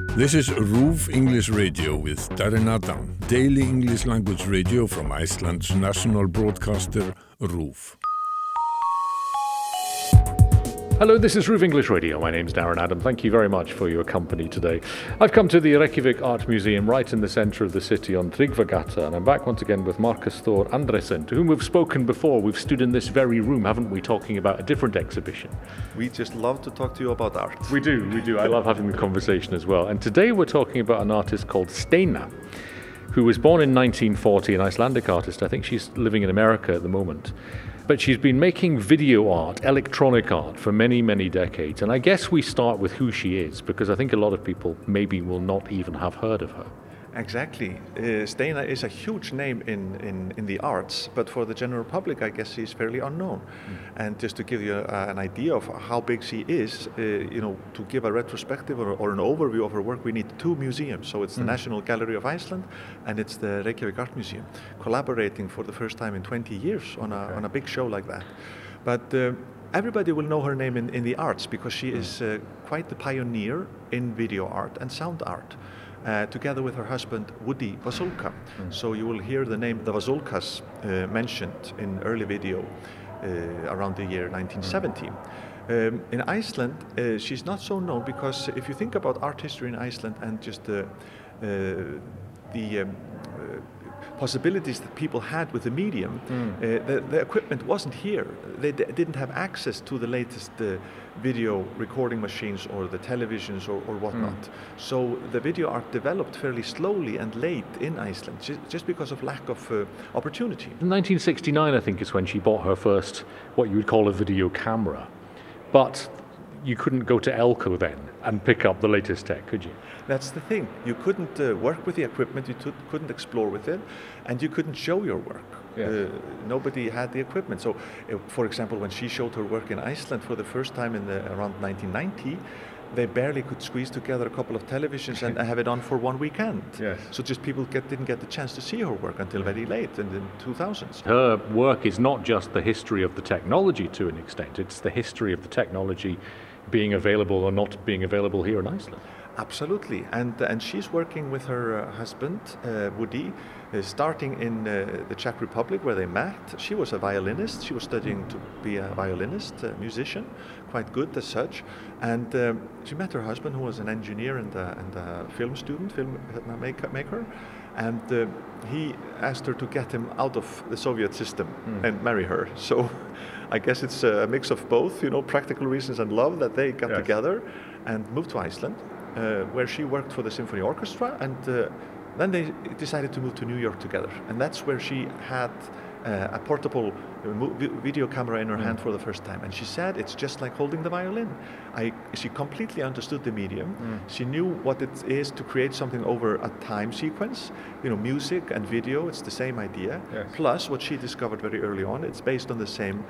This is RÚV English Radio with Darren Adam, daily English language radio from Iceland's national broadcaster, RÚV. Hello, this is RÚV English Radio. My name's Darren Adam. Thank you very much for your company today. I've come to the Reykjavik Art Museum right in the centre of the city on Tryggvagata, and I'm back once again with Marcus Thor Andresen, to whom we've spoken before. We've stood in this very room, haven't we, talking about a different exhibition. We just love to talk to you about art. We do. I love having the conversation as well. And today we're talking about an artist called Steina, who was born in 1940, an Icelandic artist. I think she's living in America at the moment. But she's been making video art, electronic art, for many, many decades. And I guess we start with who she is, because I think a lot of people maybe will not even have heard of her. Exactly. Steina is a huge name in the arts, but for the general public, I guess she's fairly unknown. And just to give you an idea of how big she is, to give a retrospective or an overview of her work, we need two museums. So it's the National Gallery of Iceland and it's the Reykjavik Art Museum, collaborating for the first time in 20 years on a big show like that. But everybody will know her name in the arts because she is quite the pioneer in video art and sound art. Together with her husband Woody Vasulka. So you will hear the name the Vasulkas mentioned in early video around the year 1970. In Iceland, she's not so known because if you think about art history in Iceland and just the possibilities that people had with the medium, the equipment wasn't here. They didn't have access to the latest video recording machines or the televisions or whatnot. So the video art developed fairly slowly and late in Iceland, just because of lack of opportunity. In 1969, I think, is when she bought her first, what you would call a video camera. But you couldn't go to Elko then and pick up the latest tech, could you? That's the thing. You couldn't work with the equipment, you couldn't explore with it, and you couldn't show your work. Yes. Nobody had the equipment. So, for example, when she showed her work in Iceland for the first time around 1990, they barely could squeeze together a couple of televisions and have it on for one weekend. Yes. So just people didn't get the chance to see her work until very late in the 2000s. Her work is not just the history of the technology to an extent, it's the history of the technology being available or not being available here in Iceland. Absolutely, and she's working with her husband, Woody, starting in the Czech Republic where they met. She was a violinist, she was studying to be a violinist, musician, quite good as such, and she met her husband who was an engineer and a film student, maker, and he asked her to get him out of the Soviet system and marry her. So I guess it's a mix of both, practical reasons and love that they got together and moved to Iceland. Where she worked for the symphony orchestra, and then they decided to move to New York together, and that's where she had a portable video camera in her hand for the first time, and she said it's just like holding the violin. She completely understood the medium. She knew what it is to create something over a time sequence, music and video, it's the same idea. Yes. Plus what she discovered very early on, it's based on the same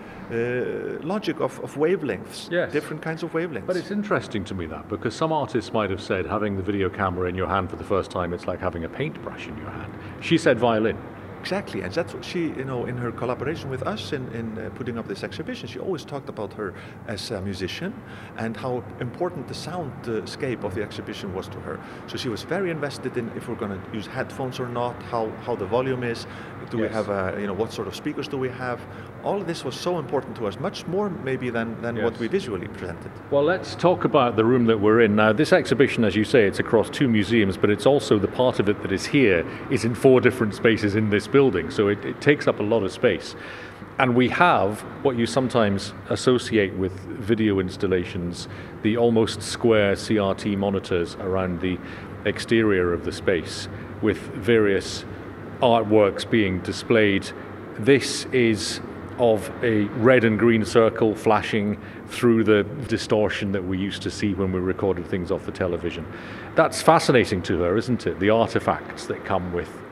logic of wavelengths, yes. Different kinds of wavelengths. But it's interesting to me that, because some artists might have said having the video camera in your hand for the first time, it's like having a paintbrush in your hand. She said violin. Exactly, and that's what she, in her collaboration with us in putting up this exhibition, she always talked about her as a musician and how important the soundscape of the exhibition was to her. So she was very invested in if we're going to use headphones or not, how the volume is, we have what sort of speakers do we have. All of this was so important to us, much more maybe than what we visually presented. Well, let's talk about the room that we're in now. This exhibition, as you say, it's across two museums, but it's also the part of it that is here is in four different spaces in this building, so it takes up a lot of space. And we have what you sometimes associate with video installations, the almost square CRT monitors around the exterior of the space with various artworks being displayed. This is of a red and green circle flashing through the distortion that we used to see when we recorded things off the television. That's fascinating to her, isn't it? The artifacts that come with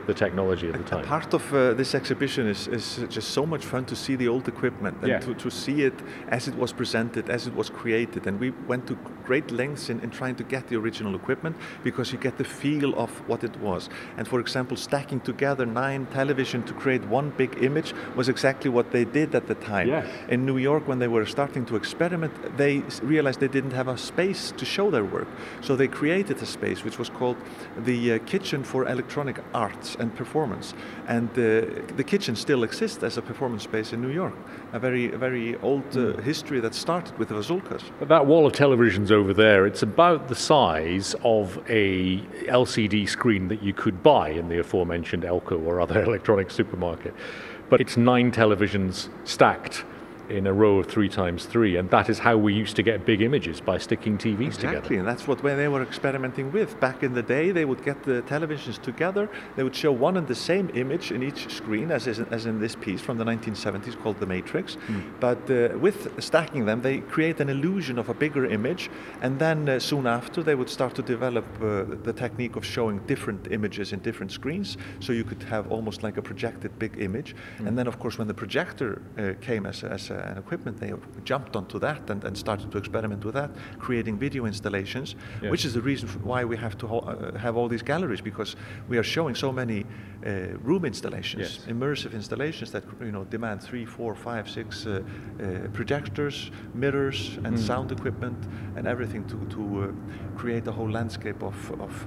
the technology at the time. Part of this exhibition is just so much fun to see the old equipment and to see it as it was presented, as it was created. And we went to great lengths in trying to get the original equipment because you get the feel of what it was. And for example, stacking together 9 television to create one big image was exactly what they did at the time. Yes. In New York, when they were starting to experiment, they realized they didn't have a space to show their work. So they created a space which was called the Kitchen for Electronic Arts and Performance. And the kitchen still exists as a performance space in New York. A very old history that started with the Vazulkas. That wall of televisions over there, it's about the size of a LCD screen that you could buy in the aforementioned Elko or other electronic supermarket. But it's 9 televisions stacked in a row of 3x3, and that is how we used to get big images, by sticking TVs together. Exactly, and that's what they were experimenting with. Back in the day, they would get the televisions together, they would show one and the same image in each screen, as in this piece from the 1970s called The Matrix. But with stacking them, they create an illusion of a bigger image, and then soon after, they would start to develop the technique of showing different images in different screens, so you could have almost like a projected big image. And then, of course, when the projector came as an equipment, they jumped onto that and started to experiment with that, creating video installations, which is the reason why we have to have all these galleries, because we are showing so many room installations, immersive installations that demand 3, 4, 5, 6 projectors, mirrors, and sound equipment, and everything to create a whole landscape of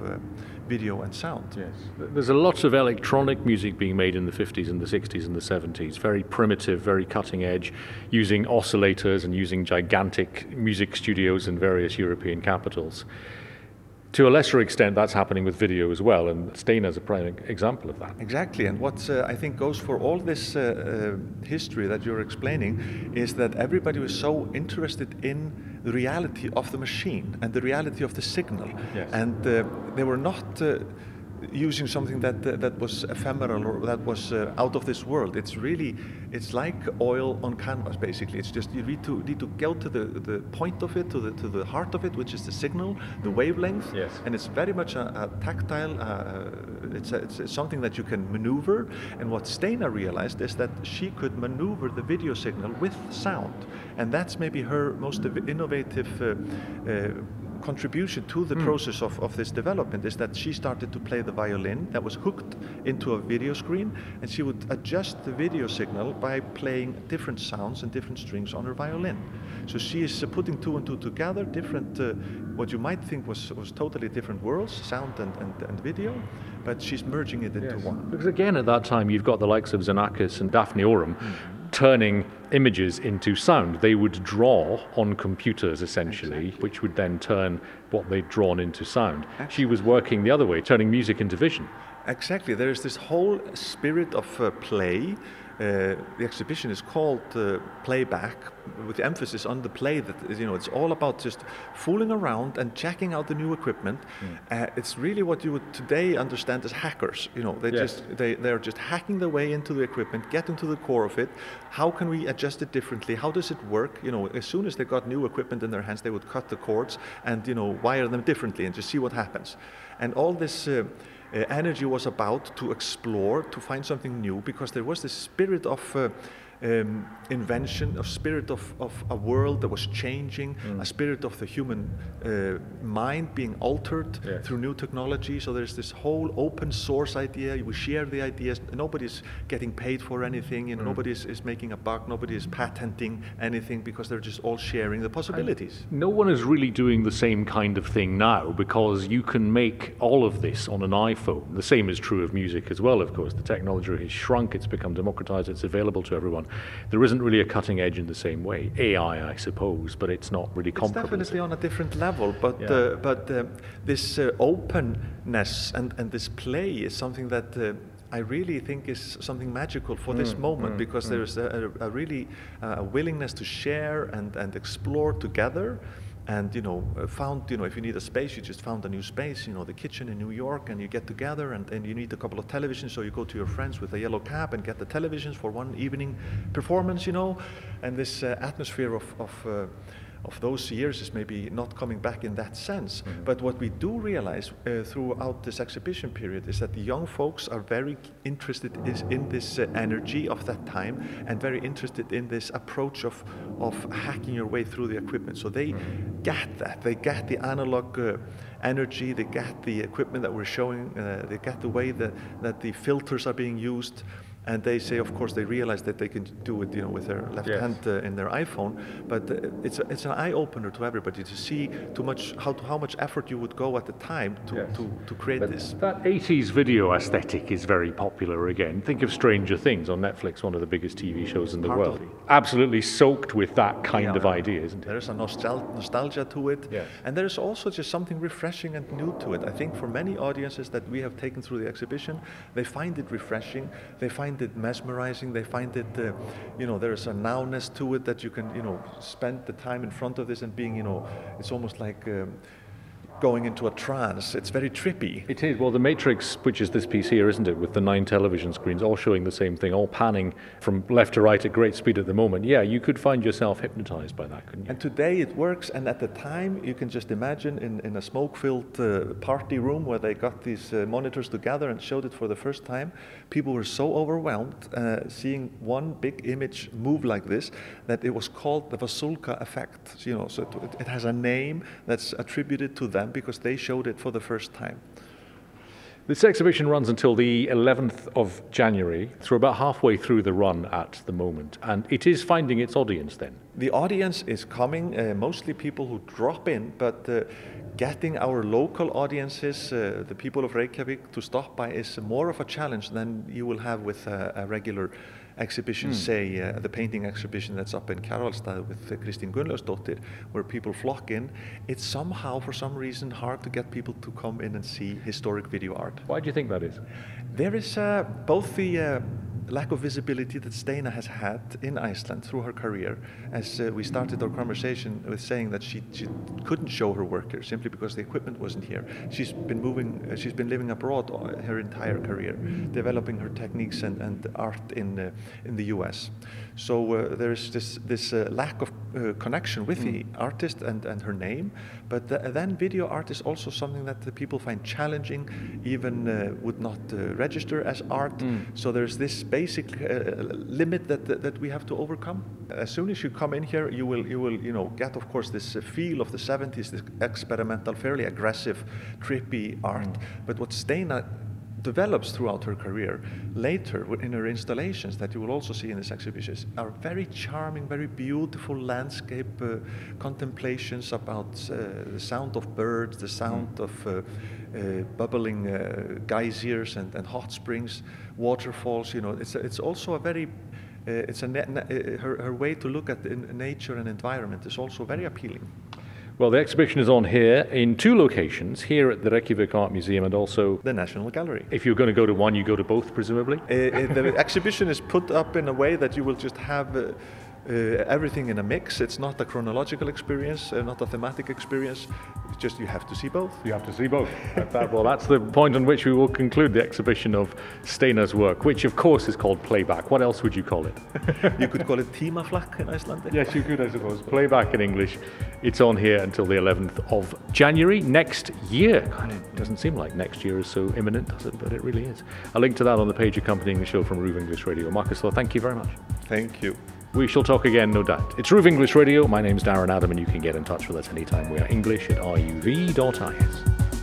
video and sound. Yes. There's a lot of electronic music being made in the 50s and the 60s and the 70s, very primitive, very cutting edge, using oscillators and using gigantic music studios in various European capitals. To a lesser extent, that's happening with video as well, and Stena is a prime example of that. Exactly, and what I think goes for all this history that you're explaining is that everybody was so interested in the reality of the machine and the reality of the signal, and they were not using something that was ephemeral or that was out of this world. It's like oil on canvas, basically. It's just you need to go to the point of it, to the heart of it, which is the signal, the wavelength, and it's very much a tactile. It's something that you can maneuver. And what Stena realized is that she could maneuver the video signal with sound, and that's maybe her most innovative contribution to the process of this development, is that she started to play the violin that was hooked into a video screen, and she would adjust the video signal by playing different sounds and different strings on her violin. So she is putting 2 and 2 together, different, what you might think was totally different worlds, sound and video, but she's merging it into one. Because again, at that time, you've got the likes of Xenakis and Daphne Oram turning images into sound. They would draw on computers, essentially, which would then turn what they'd drawn into sound. She was working the other way, turning music into vision. Exactly. There is this whole spirit of play. The exhibition is called Playback, with emphasis on the play. That it's all about just fooling around and checking out the new equipment. It's really what you would today understand as hackers. They're just hacking their way into the equipment, getting to the core of it. How can we adjust it differently? How does it work? As soon as they got new equipment in their hands, they would cut the cords and wire them differently and just see what happens. And all this energy was about to explore, to find something new, because there was this spirit of invention, a spirit of a world that was changing, a spirit of the human mind being altered through new technology. So there's this whole open source idea. We share the ideas. Nobody's getting paid for anything. Nobody is making a buck. Nobody is patenting anything, because they're just all sharing the possibilities. And no one is really doing the same kind of thing now, because you can make all of this on an iPhone. The same is true of music as well, of course. The technology has shrunk. It's become democratized. It's available to everyone. There isn't really a cutting edge in the same way. AI, I suppose, but it's not really comparable. It's definitely on a different level, but this openness and this play is something that I really think is something magical for this moment, because there's a really willingness to share and explore together. And found if you need a space, you just found a new space, the kitchen in New York, and you get together and you need a couple of televisions, so you go to your friends with a yellow cab and get the televisions for one evening performance, and this atmosphere of those years is maybe not coming back in that sense. But what we do realize throughout this exhibition period is that the young folks are very interested in this energy of that time, and very interested in this approach of hacking your way through the equipment. So they get that. They get the analog energy, they get the equipment that we're showing, they get the way that the filters are being used. And they say, of course, they realize that they can do it, with their left hand in their iPhone. But it's an eye opener to everybody to see how much effort you would go at the time to create this. That 80s video aesthetic is very popular again. Think of Stranger Things on Netflix, one of the biggest TV shows in the world. Absolutely soaked with that kind of idea, isn't it? There is a nostalgia to it, and there is also just something refreshing and new to it. I think for many audiences that we have taken through the exhibition, they find it refreshing. They find it mesmerizing. They find it, there's a nowness to it that you can, spend the time in front of this and being, it's almost like going into a trance. It's very trippy. It is. Well, the Matrix, which is this piece here, isn't it, with the 9 television screens, all showing the same thing, all panning from left to right at great speed at the moment. Yeah, you could find yourself hypnotized by that, couldn't you? And today it works, and at the time, you can just imagine in a smoke-filled party room where they got these monitors together and showed it for the first time, people were so overwhelmed seeing one big image move like this that it was called the Vasulka effect. So it has a name that's attributed to them because they showed it for the first time. This exhibition runs until the 11th of January, so about halfway through the run at the moment, and it is finding its audience then. The audience is coming, mostly people who drop in, but getting our local audiences, the people of Reykjavik, to stop by is more of a challenge than you will have with a regular exhibition, say the painting exhibition that's up in Kjarvalstad with Kristín Gunnlaugsdóttir, where people flock in. It's somehow, for some reason, hard to get people to come in and see historic video art. Why do you think that is? There is both the lack of visibility that Steina has had in Iceland through her career, as we started our conversation with saying that she couldn't show her work here simply because the equipment wasn't here. She's been living abroad her entire career, developing her techniques and art in the US. So there is this lack of connection with the artist and her name, but then video art is also something that the people find challenging, even would not register as art. So there's this basic limit that we have to overcome. As soon as you come in here, you will get, of course, this feel of the 70s, this experimental, fairly aggressive, trippy art. But what Steina develops throughout her career later in her installations that you will also see in this exhibition are very charming, very beautiful landscape contemplations about the sound of birds, the sound of bubbling geysers and hot springs, waterfalls. It's also a very her way to look at nature and environment is also very appealing. Well, the exhibition is on here in 2 locations, here at the Reykjavik Art Museum and also the National Gallery. If you're going to go to one, you go to both, presumably? The exhibition is put up in a way that you will just have everything in a mix. It's not a chronological experience, not a thematic experience. It's just you have to see both. You have to see both. Well, that's the point on which we will conclude the exhibition of Steina's work, which of course is called Playback. What else would you call it? You could call it Tímaflakk in Icelandic. Yes, you could, I suppose. Playback in English. It's on here until the 11th of January next year. God, it doesn't seem like next year is so imminent, does it? But it really is. A link to that on the page accompanying the show from RÚV English Radio. Marcus Thor, thank you very much. Thank you. We shall talk again, no doubt. It's RÚV English Radio. My name's Darren Adam, and you can get in touch with us anytime. We are english@ruv.is.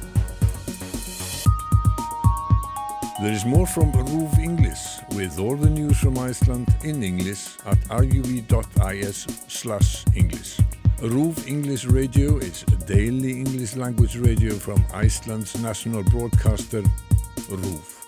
There is more from RÚV English, with all the news from Iceland in English at ruv.is/English. RÚV English Radio is a daily English language radio from Iceland's national broadcaster, RÚV.